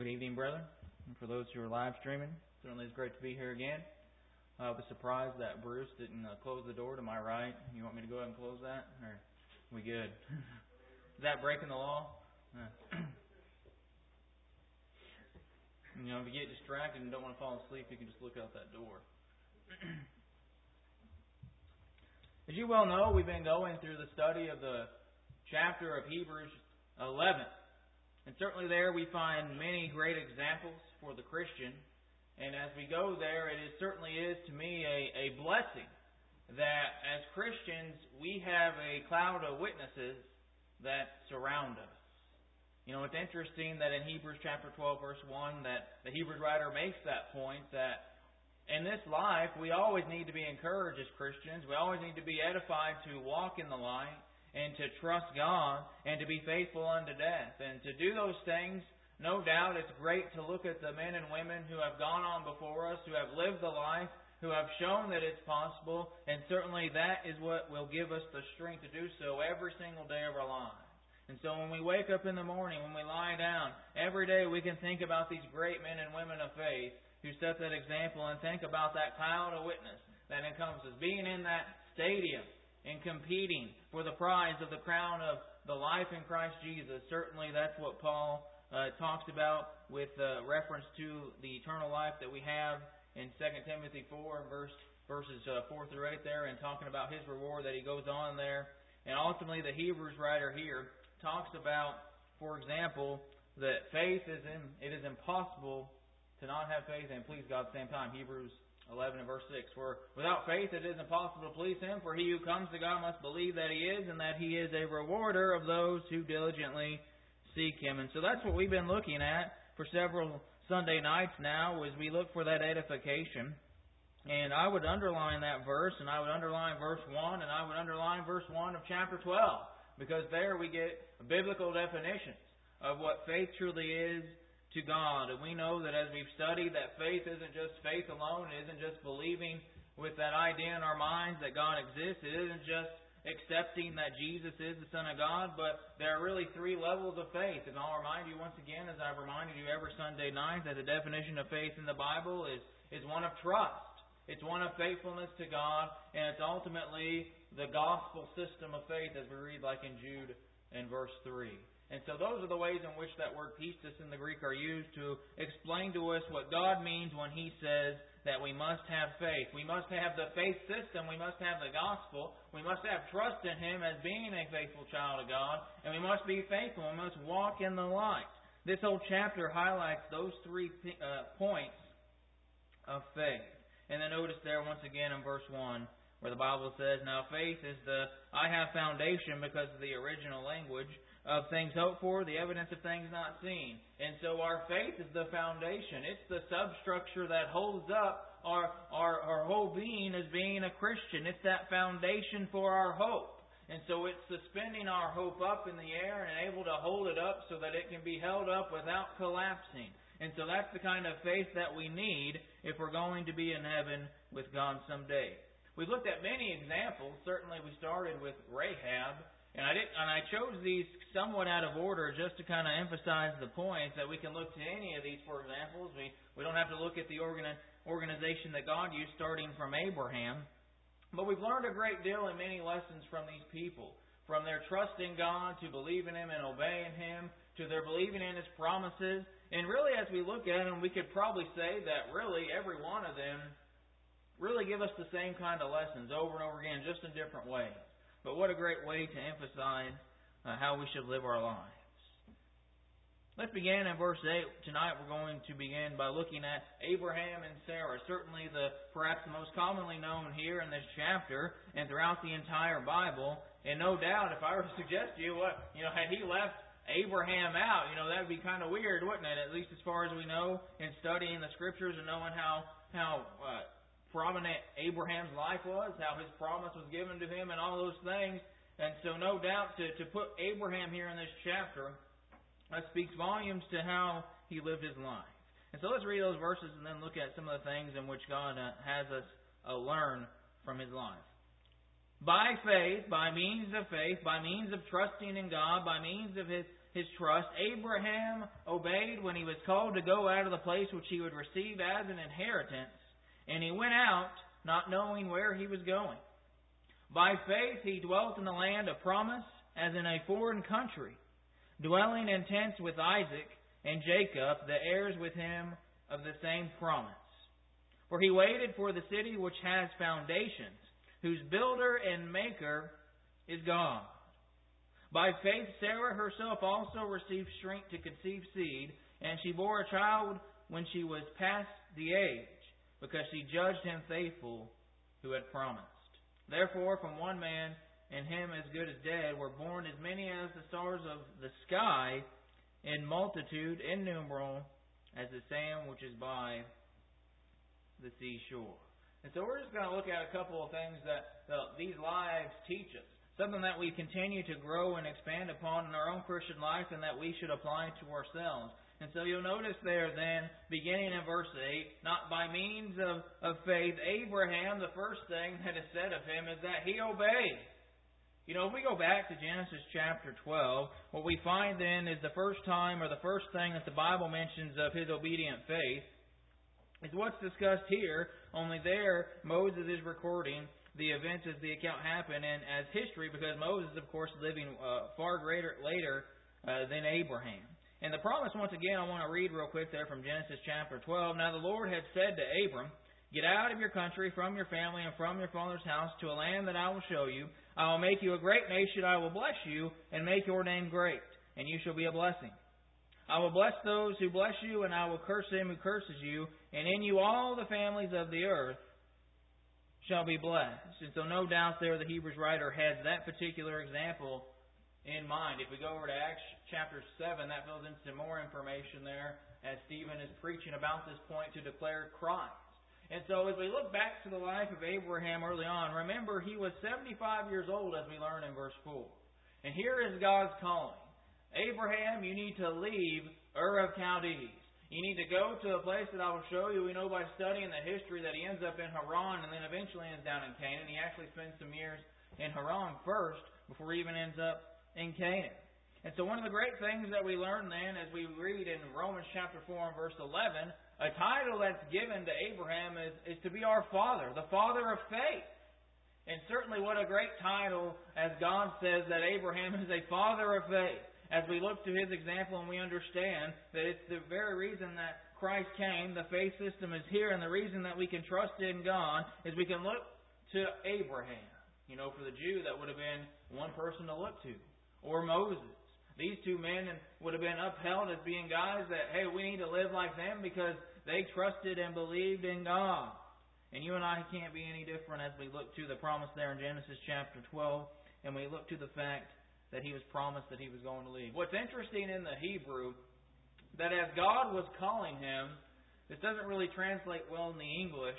Good evening, brethren. And for those who are live streaming, certainly it's great to be here again. I was surprised that Bruce didn't close the door to my right. You want me to go ahead and close that? Or are we good? Is that breaking the law? If you get distracted and don't want to fall asleep, you can just look out that door. As you well know, we've been going through the study of the chapter of Hebrews 11. And certainly there we find many great examples for the Christian. And as we go there, it certainly is to me a blessing that as Christians we have a cloud of witnesses that surround us. It's interesting that in Hebrews chapter 12 verse 1 that the Hebrews writer makes that point that in this life we always need to be encouraged as Christians. We always need to be edified to walk in the light and to trust God, and to be faithful unto death. And to do those things, no doubt it's great to look at the men and women who have gone on before us, who have lived the life, who have shown that it's possible, and certainly that is what will give us the strength to do so every single day of our lives. And so when we wake up in the morning, when we lie down, every day we can think about these great men and women of faith who set that example, and think about that cloud of witness that encompasses being in that stadium and competing for the prize of the crown of the life in Christ Jesus. Certainly that's what Paul talks about with reference to the eternal life that we have in 2 Timothy 4 verses 4 through 8 there, and talking about his reward that he goes on there. And ultimately the Hebrews writer here talks about, for example, that it is impossible to not have faith and please God at the same time. Hebrews 11 and verse 6. For without faith it is impossible to please Him, for he who comes to God must believe that He is, and that He is a rewarder of those who diligently seek Him. And so that's what we've been looking at for several Sunday nights now, as we look for that edification. And I would underline that verse, and I would underline verse 1, and I would underline verse 1 of chapter 12, because there we get biblical definitions of what faith truly is to God. And we know that as we've studied that faith isn't just faith alone. It isn't just believing with that idea in our minds that God exists. It isn't just accepting that Jesus is the Son of God. But there are really three levels of faith. And I'll remind you once again, as I've reminded you every Sunday night, that the definition of faith in the Bible is one of trust. It's one of faithfulness to God. And it's ultimately the gospel system of faith, as we read like in Jude in verse 3. And so those are the ways in which that word pistis in the Greek are used to explain to us what God means when He says that we must have faith. We must have the faith system. We must have the gospel. We must have trust in Him as being a faithful child of God. And we must be faithful. We must walk in the light. This whole chapter highlights those 3 points of faith. And then notice there once again in verse 1 where the Bible says, now faith is the I have foundation, because of the original language, of things hoped for, the evidence of things not seen. And so our faith is the foundation. It's the substructure that holds up our whole being as being a Christian. It's that foundation for our hope. And so it's suspending our hope up in the air and able to hold it up so that it can be held up without collapsing. And so that's the kind of faith that we need if we're going to be in heaven with God someday. We've looked at many examples. Certainly we started with Rahab. And I chose these somewhat out of order just to kind of emphasize the points that we can look to any of these, for examples. We don't have to look at the organization that God used starting from Abraham. But we've learned a great deal and many lessons from these people. From their trust in God, to believing Him and obeying Him, to their believing in His promises. And really as we look at them, we could probably say that really every one of them really give us the same kind of lessons over and over again, just in different ways. But what a great way to emphasize how we should live our lives. Let's begin in verse 8. Tonight we're going to begin by looking at Abraham and Sarah. Certainly perhaps the most commonly known here in this chapter and throughout the entire Bible. And no doubt, if I were to suggest to you, had he left Abraham out, that would be kind of weird, wouldn't it? At least as far as we know in studying the Scriptures and knowing how prominent Abraham's life was, how his promise was given to him and all those things. And so no doubt to put Abraham here in this chapter speaks volumes to how he lived his life. And so let's read those verses and then look at some of the things in which God has us learn from his life. By faith, by means of faith, by means of trusting in God, by means of His his trust. Abraham obeyed when he was called to go out of the place which he would receive as an inheritance, and he went out not knowing where he was going. By faith he dwelt in the land of promise, as in a foreign country, dwelling in tents with Isaac and Jacob, the heirs with him of the same promise. For he waited for the city which has foundations, whose builder and maker is God. By faith Sarah herself also received strength to conceive seed, and she bore a child when she was past the age, because she judged him faithful who had promised. Therefore, from one man, and him as good as dead, were born as many as the stars of the sky, in multitude innumerable as the sand which is by the seashore. And so we're just going to look at a couple of things that these lives teach us. Something that we continue to grow and expand upon in our own Christian life, and that we should apply to ourselves. And so you'll notice there then, beginning in verse 8, not by means of faith, Abraham, the first thing that is said of him is that he obeyed. You know, if we go back to Genesis chapter 12, what we find then is the first time, or the first thing that the Bible mentions of his obedient faith is what's discussed here, only there Moses is recording the events as the account happened and as history, because Moses, of course, living far greater later than Abraham. And the promise, once again, I want to read real quick there from Genesis chapter 12. Now the Lord had said to Abram, "Get out of your country, from your family, and from your father's house, to a land that I will show you. I will make you a great nation. I will bless you, and make your name great, and you shall be a blessing. I will bless those who bless you, and I will curse him who curses you, and in you all the families of the earth shall be blessed." And so no doubt there the Hebrews writer has that particular example in mind. If we go over to Acts chapter 7, that fills in some more information there as Stephen is preaching about this point to declare Christ. And so as we look back to the life of Abraham early on, remember he was 75 years old, as we learn in verse 4. And here is God's calling. Abraham, you need to leave Ur of Chaldees. You need to go to a place that I will show you. We know by studying the history that he ends up in Haran and then eventually ends down in Canaan. He actually spends some years in Haran first before he even ends up in Canaan. And so one of the great things that we learn then as we read in Romans chapter 4 and verse 11, a title that's given to Abraham is to be our father, the father of faith. And certainly what a great title, as God says that Abraham is a father of faith. As we look to his example and we understand that it's the very reason that Christ came, the faith system is here, and the reason that we can trust in God is we can look to Abraham. You know, for the Jew, that would have been one person to look to. Or Moses. These two men would have been upheld as being guys that, hey, we need to live like them because they trusted and believed in God. And you and I can't be any different as we look to the promise there in Genesis chapter 12, and we look to the fact that he was promised that he was going to leave. What's interesting in the Hebrew, that as God was calling him, this doesn't really translate well in the English,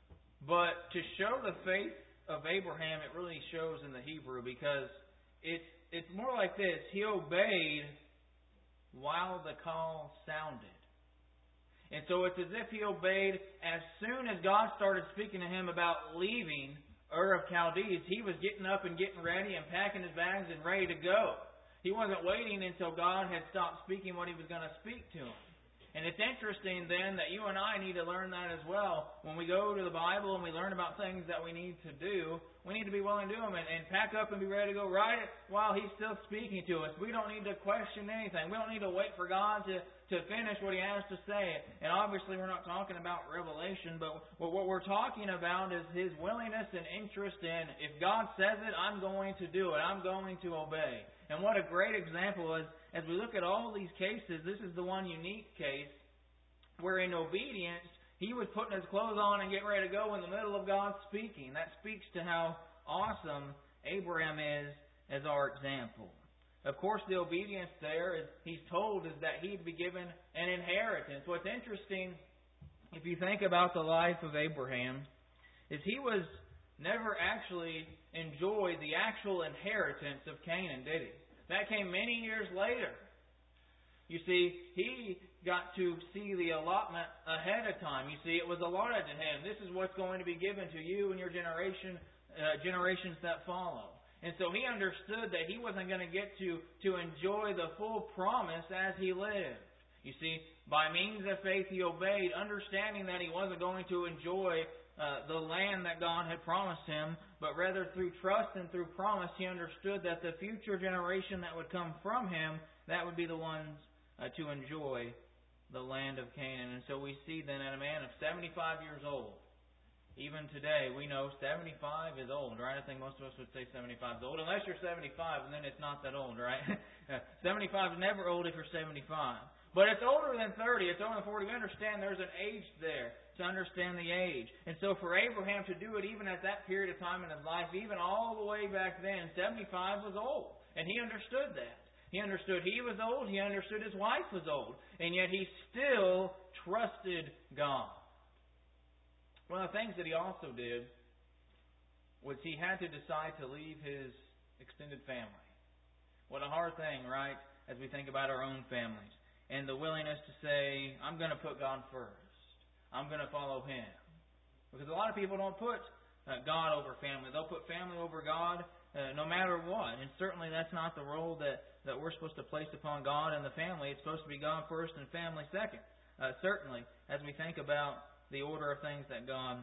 but to show the faith of Abraham, it really shows in the Hebrew, because it's more like this. He obeyed while the call sounded. And so it's as if he obeyed as soon as God started speaking to him about leaving Ur of Chaldees. He was getting up and getting ready and packing his bags and ready to go. He wasn't waiting until God had stopped speaking what he was going to speak to him. And it's interesting then that you and I need to learn that as well. When we go to the Bible and we learn about things that we need to do, we need to be willing to do them and pack up and be ready to go right while he's still speaking to us. We don't need to question anything. We don't need to wait for God to finish what he has to say. And obviously we're not talking about revelation, but what we're talking about is his willingness and interest in, if God says it, I'm going to do it. I'm going to obey. And what a great example is, as we look at all these cases, this is the one unique case where in obedience, he was putting his clothes on and getting ready to go in the middle of God speaking. That speaks to how awesome Abraham is as our example. Of course, the obedience there, is he's told, is that he'd be given an inheritance. What's interesting, if you think about the life of Abraham, is he was never actually enjoyed the actual inheritance of Canaan, did he? That came many years later. You see, he got to see the allotment ahead of time. You see, it was allotted to him. This is what's going to be given to you and your generations that follow. And so he understood that he wasn't going to get to enjoy the full promise as he lived. You see, by means of faith he obeyed, understanding that he wasn't going to enjoy the land that God had promised him, but rather through trust and through promise he understood that the future generation that would come from him, that would be the ones to enjoy the land of Canaan. And so we see then at a man of 75 years old, even today, we know 75 is old, right? I think most of us would say 75 is old. Unless you're 75, and then it's not that old, right? 75 is never old if you're 75. But it's older than 30. It's older than 40. We understand there's an age there to understand the age. And so for Abraham to do it even at that period of time in his life, even all the way back then, 75 was old. And he understood that. He understood he was old. He understood his wife was old. And yet he still trusted God. One of the things that he also did was he had to decide to leave his extended family. What a hard thing, right, as we think about our own families. And the willingness to say, I'm going to put God first. I'm going to follow Him. Because a lot of people don't put God over family. They'll put family over God no matter what. And certainly that's not the role that we're supposed to place upon God and the family. It's supposed to be God first and family second. Certainly, as we think about the order of things that God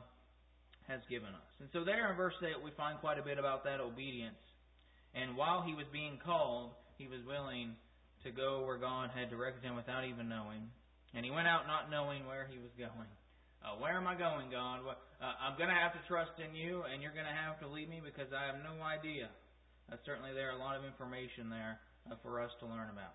has given us. And so there in verse 8 we find quite a bit about that obedience. And while he was being called, he was willing to go where God had directed him without even knowing. And he went out not knowing where he was going. Where am I going, God? I'm going to have to trust in you, and you're going to have to lead me because I have no idea. Certainly there are a lot of information there for us to learn about.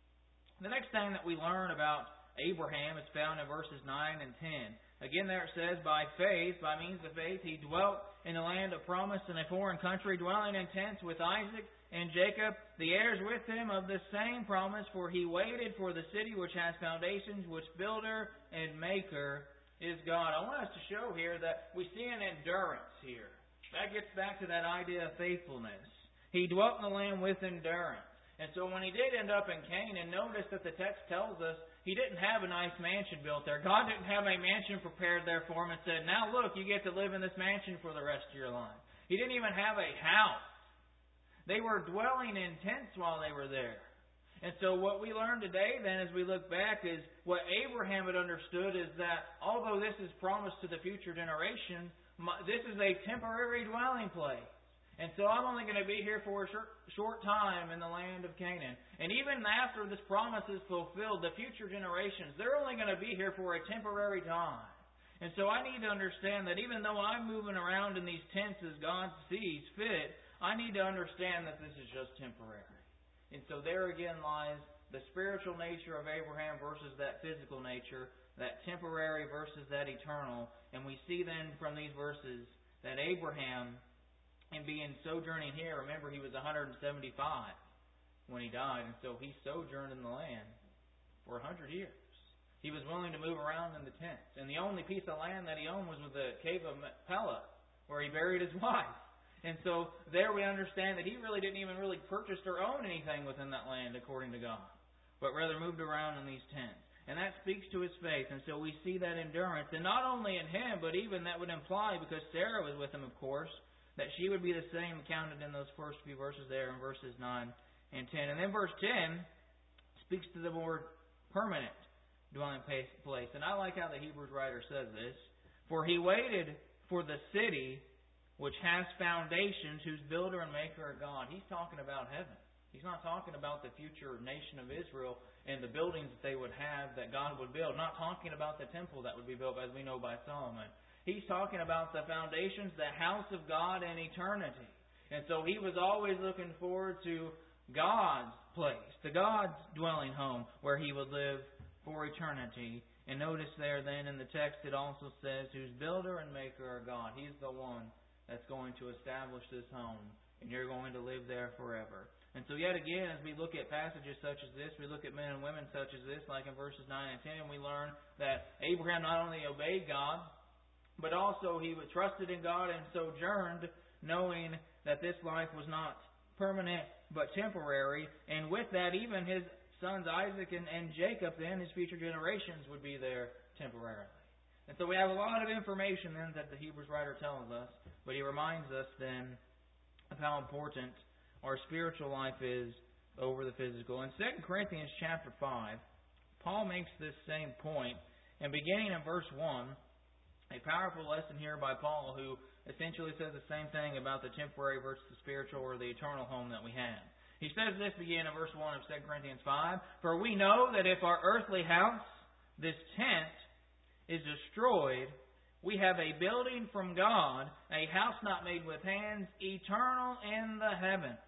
The next thing that we learn about Abraham is found in verses 9 and 10. Again, there it says, by faith, by means of faith, he dwelt in the land of promise in a foreign country, dwelling in tents with Isaac and Jacob, the heirs with him of the same promise, for he waited for the city which has foundations, which builder and maker is God. I want us to show here that we see an endurance here. That gets back to that idea of faithfulness. He dwelt in the land with endurance. And so when he did end up in Canaan, notice that the text tells us he didn't have a nice mansion built there. God didn't have a mansion prepared there for him and said, now look, you get to live in this mansion for the rest of your life. He didn't even have a house. They were dwelling in tents while they were there. And so what we learn today then as we look back is what Abraham had understood is that although this is promised to the future generation, this is a temporary dwelling place. And so I'm only going to be here for a short time in the land of Canaan. And even after this promise is fulfilled, the future generations, they're only going to be here for a temporary time. And so I need to understand that even though I'm moving around in these tents as God sees fit, I need to understand that this is just temporary. And so there again lies the spiritual nature of Abraham versus that physical nature, that temporary versus that eternal. And we see then from these verses that Abraham, and being sojourning here, remember he was 175 when he died, and so he sojourned in the land for 100 years. He was willing to move around in the tents. And the only piece of land that he owned was with the cave of Machpelah, where he buried his wife. And so there we understand that he really didn't even really purchase or own anything within that land according to God, but rather moved around in these tents. And that speaks to his faith. And so we see that endurance. And not only in him, but even that would imply, because Sarah was with him, of course, that she would be the same counted in those first few verses there in verses 9 and 10. And then verse 10 speaks to the more permanent dwelling place. And I like how the Hebrews writer says this. For he waited for the city which has foundations, whose builder and maker are God. He's talking about heaven. He's not talking about the future nation of Israel and the buildings that they would have that God would build. Not talking about the temple that would be built, as we know, by Solomon. He's talking about the foundations, the house of God in eternity. And so he was always looking forward to God's place, to God's dwelling home, where he would live for eternity. And notice there then in the text it also says, whose builder and maker are God. He's the one that's going to establish this home, and you're going to live there forever. And so yet again, as we look at passages such as this, we look at men and women such as this, like in verses 9 and 10, we learn that Abraham not only obeyed God, but also he trusted in God and sojourned, knowing that this life was not permanent but temporary. And with that, even his sons Isaac and Jacob, then his future generations, would be there temporarily. And so we have a lot of information then that the Hebrews writer tells us, but he reminds us then of how important our spiritual life is over the physical. In 2 Corinthians chapter 5, Paul makes this same point, and beginning in verse 1, a powerful lesson here by Paul, who essentially says the same thing about the temporary versus the spiritual or the eternal home that we have. He says this beginning in verse 1 of 2 Corinthians 5, "For we know that if our earthly house, this tent, is destroyed, we have a building from God, a house not made with hands, eternal in the heavens.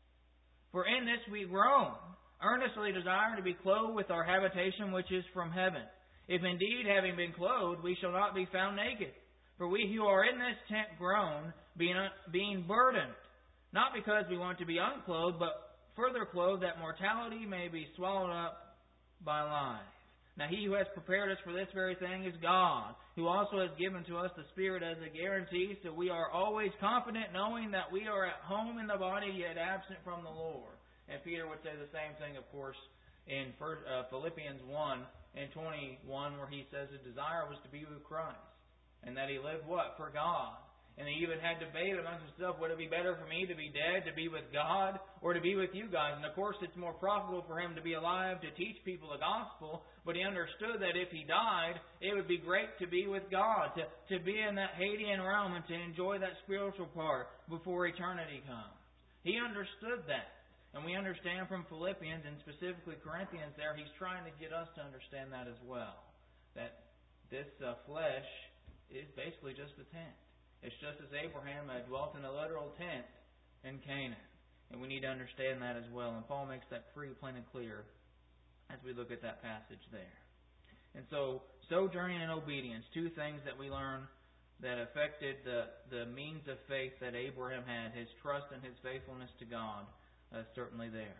For in this we groan, earnestly desiring to be clothed with our habitation which is from heaven. If indeed, having been clothed, we shall not be found naked. For we who are in this tent groan, being burdened, not because we want to be unclothed, but further clothed, that mortality may be swallowed up by life. Now he who has prepared us for this very thing is God, who also has given to us the Spirit as a guarantee, so we are always confident, knowing that we are at home in the body, yet absent from the Lord." And Peter would say the same thing, of course, in Philippians 1 and 21, where he says his desire was to be with Christ, and that he lived what? For God. And he even had debate amongst himself, would it be better for me to be dead, to be with God, or to be with you guys? And of course it's more profitable for him to be alive, to teach people the gospel, but he understood that if he died, it would be great to be with God, to be in that Hadean realm and to enjoy that spiritual part before eternity comes. He understood that. And we understand from Philippians, and specifically Corinthians there, he's trying to get us to understand that as well. That this flesh is basically just a tent. It's just as Abraham had dwelt in a literal tent in Canaan. And we need to understand that as well. And Paul makes that pretty plain and clear as we look at that passage there. And so, sojourning and obedience, two things that we learn that affected the means of faith that Abraham had, his trust and his faithfulness to God, certainly there.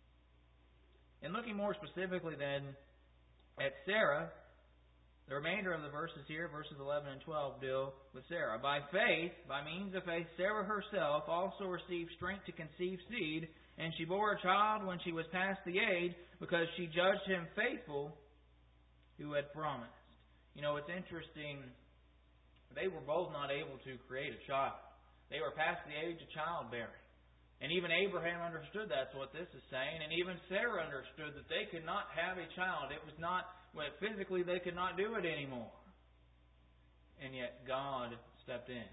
And looking more specifically then at Sarah, the remainder of the verses here, verses 11 and 12, deal with Sarah. By faith, by means of faith, Sarah herself also received strength to conceive seed, and she bore a child when she was past the age, because she judged him faithful who had promised. You know, it's interesting, they were both not able to create a child. They were past the age of childbearing. And even Abraham understood that's what this is saying. And even Sarah understood that they could not have a child. It was not, well, physically they could not do it anymore. And yet God stepped in.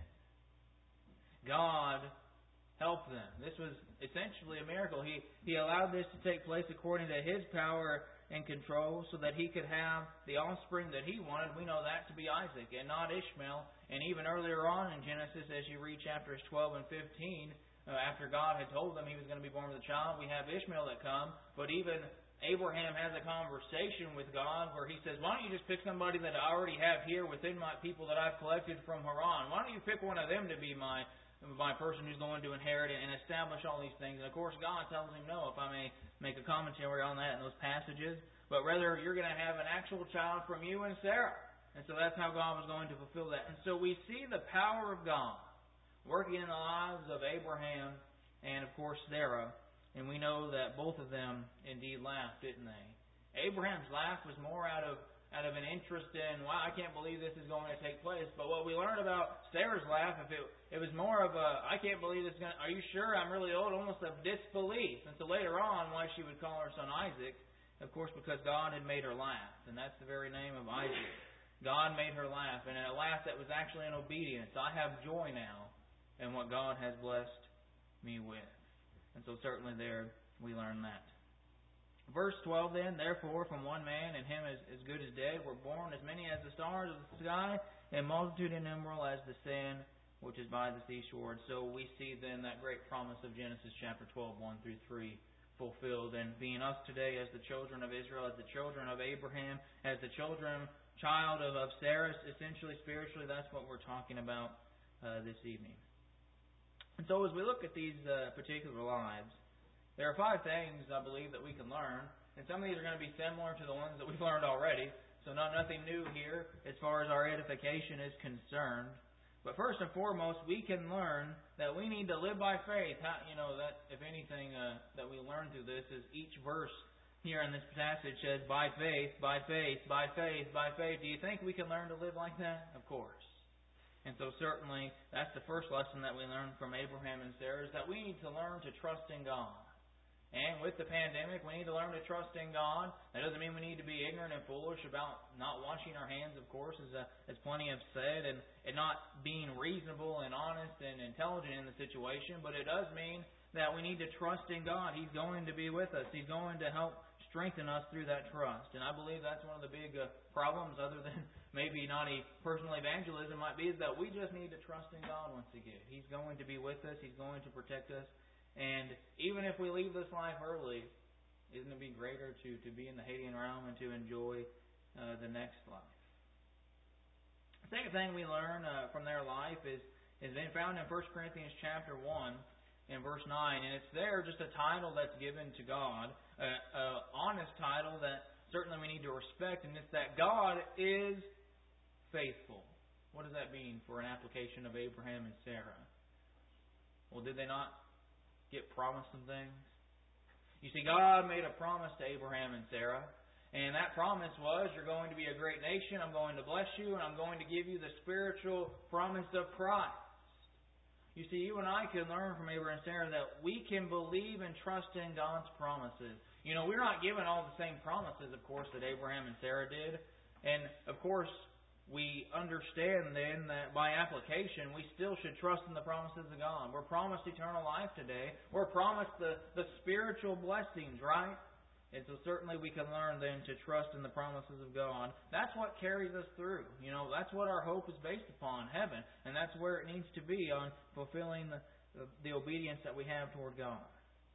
God helped them. This was essentially a miracle. He allowed this to take place according to His power and control, so that He could have the offspring that He wanted. We know that to be Isaac and not Ishmael. And even earlier on in Genesis, as you read chapters 12 and 15, after God had told them He was going to be born with a child, we have Ishmael that come. But even Abraham has a conversation with God where he says, why don't you just pick somebody that I already have here within my people that I've collected from Haran? Why don't you pick one of them to be my person who's going to inherit it and establish all these things? And of course God tells him no, if I may make a commentary on that in those passages. But rather you're going to have an actual child from you and Sarah. And so that's how God was going to fulfill that. And so we see the power of God working in the lives of Abraham and, of course, Sarah. And we know that both of them indeed laughed, didn't they? Abraham's laugh was more out of an interest in, wow, I can't believe this is going to take place. But what we learned about Sarah's laugh, it was more of a, I can't believe this is going to, are you sure I'm really old? Almost of disbelief. And so later on, why she would call her son Isaac, of course, because God had made her laugh. And that's the very name of Isaac. God made her laugh, and a laugh that was actually in obedience. I have joy now and what God has blessed me with. And so certainly there we learn that. Verse 12 then, therefore from one man, and him as good as dead, were born as many as the stars of the sky, and multitude innumerable as the sand which is by the seashore. And so we see then that great promise of Genesis chapter 12, 1 through 3 fulfilled. And being us today as the children of Israel, as the children of Abraham, as the child of Sarah, essentially spiritually, that's what we're talking about this evening. And so as we look at these particular lives, there are 5 things, I believe, that we can learn. And some of these are going to be similar to the ones that we've learned already. So nothing new here as far as our edification is concerned. But first and foremost, we can learn that we need to live by faith. That, if anything, that we learn through this is each verse here in this passage says, by faith, by faith, by faith, by faith. Do you think we can learn to live like that? Of course. And so certainly that's the first lesson that we learned from Abraham and Sarah, is that we need to learn to trust in God. And with the pandemic, we need to learn to trust in God. That doesn't mean we need to be ignorant and foolish about not washing our hands, of course, as plenty have said, and not being reasonable and honest and intelligent in the situation. But it does mean that we need to trust in God. He's going to be with us. He's going to help strengthen us through that trust. And I believe that's one of the big problems, other than maybe not a personal evangelism might be, is that we just need to trust in God once again. He's going to be with us. He's going to protect us. And even if we leave this life early, isn't it be greater to be in the Hadean realm and to enjoy the next life? The second thing we learn from their life is then found in 1 Corinthians chapter 1 in verse 9. And it's there just a title that's given to God, an honest title that certainly we need to respect, and it's that God is faithful. What does that mean for an application of Abraham and Sarah? Well, did they not get promised some things? You see, God made a promise to Abraham and Sarah, and that promise was, you're going to be a great nation, I'm going to bless you, and I'm going to give you the spiritual promise of Christ. You see, you and I can learn from Abraham and Sarah that we can believe and trust in God's promises. You know, we're not given all the same promises, of course, that Abraham and Sarah did. And, of course, we understand then that by application, we still should trust in the promises of God. We're promised eternal life today. We're promised the spiritual blessings, right? And so certainly we can learn then to trust in the promises of God. That's what carries us through. You know, that's what our hope is based upon, heaven. And that's where it needs to be, on fulfilling the obedience that we have toward God.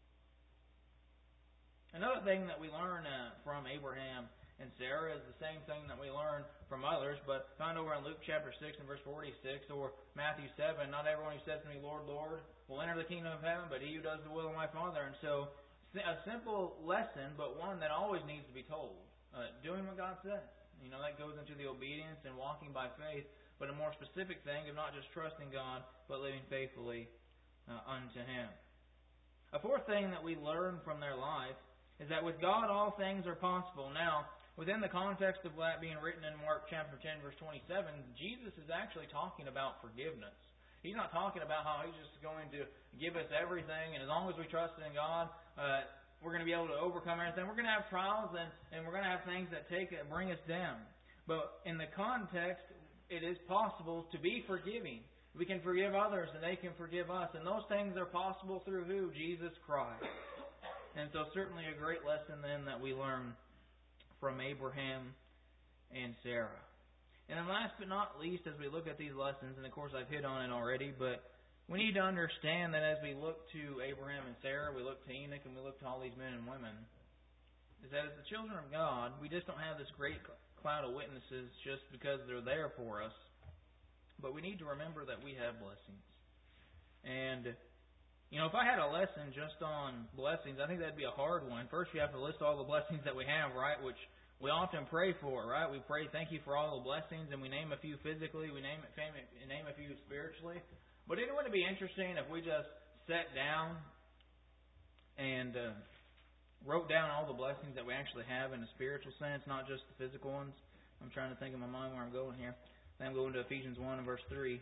Another thing that we learn from Abraham and Sarah is the same thing that we learn from others, but found over in Luke chapter 6 and verse 46, or Matthew 7, not everyone who says to me, Lord, Lord, will enter the kingdom of heaven, but he who does the will of my Father. And so a simple lesson, but one that always needs to be told. Doing what God says. You know, that goes into the obedience and walking by faith, but a more specific thing of not just trusting God, but living faithfully unto Him. A fourth thing that we learn from their life is that with God all things are possible. Now, within the context of that being written in Mark chapter 10, verse 27, Jesus is actually talking about forgiveness. He's not talking about how He's just going to give us everything, and as long as we trust in God, we're going to be able to overcome everything. We're going to have trials, and we're going to have things that bring us down. But in the context, it is possible to be forgiving. We can forgive others, and they can forgive us. And those things are possible through who? Jesus Christ. And so certainly a great lesson then that we learn from Abraham and Sarah. And then last but not least, as we look at these lessons, and of course I've hit on it already, but we need to understand that as we look to Abraham and Sarah, we look to Enoch, and we look to all these men and women, is that as the children of God, we just don't have this great cloud of witnesses just because they're there for us. But we need to remember that we have blessings. And, you know, if I had a lesson just on blessings, I think that'd be a hard one. First, you have to list all the blessings that we have, right? Which we often pray for, right? We pray, thank you for all the blessings, and we name a few physically, we name a few spiritually. But it wouldn't be interesting if we just sat down and wrote down all the blessings that we actually have in a spiritual sense, not just the physical ones. I'm trying to think in my mind where I'm going here. Then I'm going to Ephesians 1 and verse 3.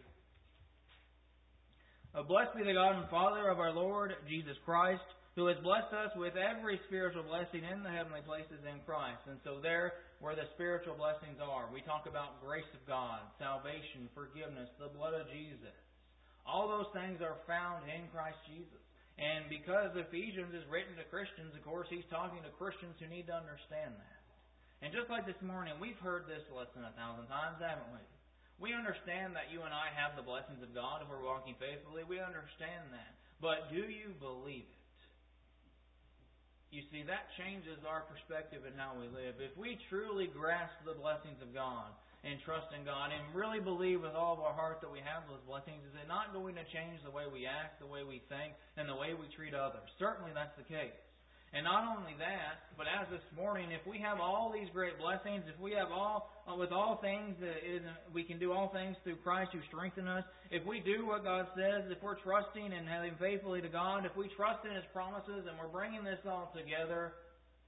Blessed be the God and Father of our Lord Jesus Christ, who has blessed us with every spiritual blessing in the heavenly places in Christ. And so there, where the spiritual blessings are, we talk about grace of God, salvation, forgiveness, the blood of Jesus. All those things are found in Christ Jesus. And because Ephesians is written to Christians, of course, he's talking to Christians who need to understand that. And just like this morning, we've heard this lesson 1,000 times, haven't we? We understand that you and I have the blessings of God if we're walking faithfully. We understand that. But do you believe it? You see, that changes our perspective in how we live. If we truly grasp the blessings of God and trust in God and really believe with all of our heart that we have those blessings, is it not going to change the way we act, the way we think, and the way we treat others? Certainly that's the case. And not only that, but as this morning, if we have all these great blessings, if we have with all things, we can do all things through Christ who strengthens us. If we do what God says, if we're trusting and having faithfully to God, if we trust in His promises and we're bringing this all together,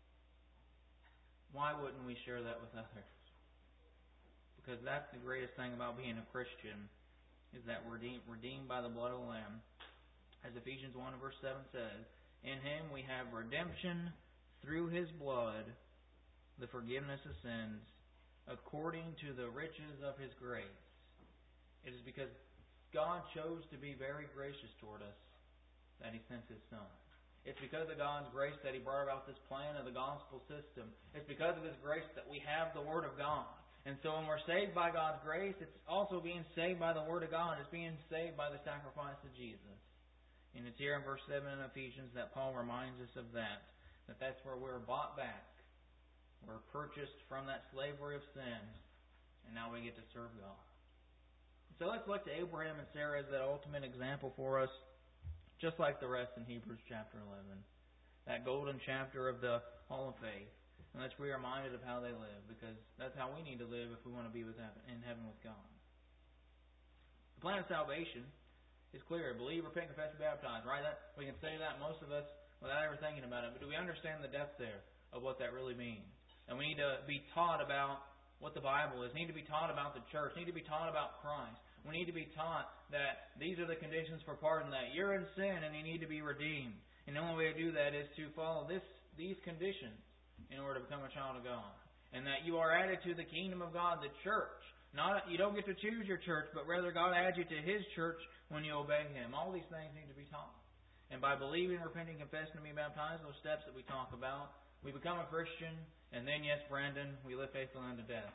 why wouldn't we share that with others? Because that's the greatest thing about being a Christian, is that we're redeemed by the blood of the Lamb. As Ephesians 1 and verse 7 says, in Him we have redemption through His blood, the forgiveness of sins, according to the riches of His grace. It is because God chose to be very gracious toward us that He sent His Son. It's because of God's grace that He brought about this plan of the gospel system. It's because of His grace that we have the Word of God. And so when we're saved by God's grace, it's also being saved by the Word of God. It's being saved by the sacrifice of Jesus. And it's here in verse 7 in Ephesians that Paul reminds us of that that's where we're bought back. We're purchased from that slavery of sin, and now we get to serve God. So let's look to Abraham and Sarah as that ultimate example for us, just like the rest in Hebrews chapter 11. That golden chapter of the Hall of Faith. And let's be reminded of how they live, because that's how we need to live if we want to be in heaven with God. The plan of salvation is clear. Believe, repent, confess, be baptized. Right? We can say that, most of us, without ever thinking about it. But do we understand the depth there of what that really means? And we need to be taught about what the Bible is. We need to be taught about the church. We need to be taught about Christ. We need to be taught that these are the conditions for pardon, that you're in sin and you need to be redeemed. And the only way to do that is to follow these conditions in order to become a child of God. And that you are added to the kingdom of God, the church. You don't get to choose your church, but rather God adds you to His church when you obey Him. All these things need to be taught. And by believing, repenting, confessing, and being baptized, those steps that we talk about, we become a Christian, and then, yes, Brandon, we live faithfully unto death.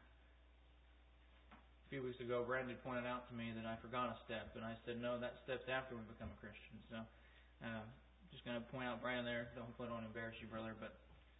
A few weeks ago, Brandon pointed out to me that I forgot a step, and I said, no, that step's after we become a Christian. So, just going to point out Brandon there. Hopefully I don't embarrass you, brother. But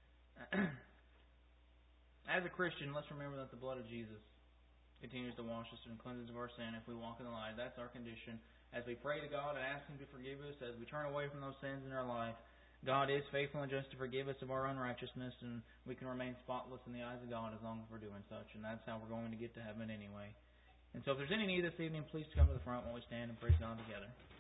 as a Christian, let's remember that the blood of Jesus continues to wash us and cleanse us of our sin if we walk in the light. That's our condition. As we pray to God and ask Him to forgive us, as we turn away from those sins in our life, God is faithful and just to forgive us of our unrighteousness, and we can remain spotless in the eyes of God as long as we're doing such. And that's how we're going to get to heaven anyway. And so if there's any need this evening, please come to the front while we stand and praise God together.